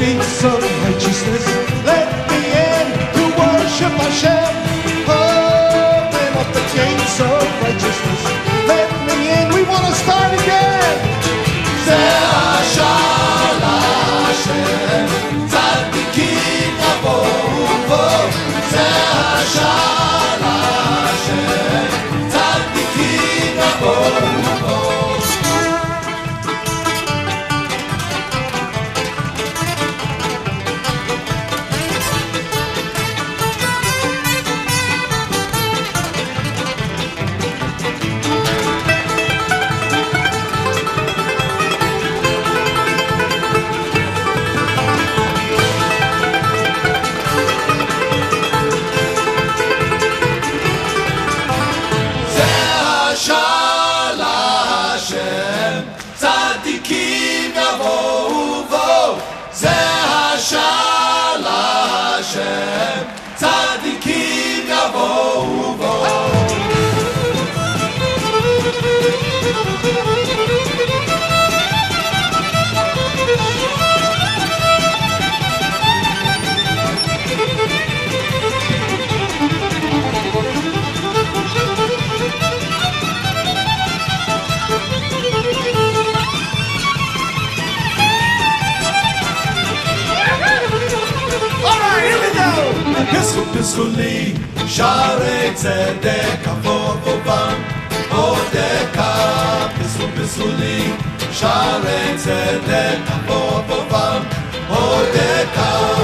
gates of righteousness. Let me in to worship Hashem. Open up the gates of righteousness. Let me in. We want to start again. Zeh hashar Hashem, tzadikim yavohu bo. Zeh hashar Hashem, tzadikim yavohu bo. Pisuli, Share Tzedek, Avovam, Odeka. Pisuli, Share Tzedek, Avovam, Odeka.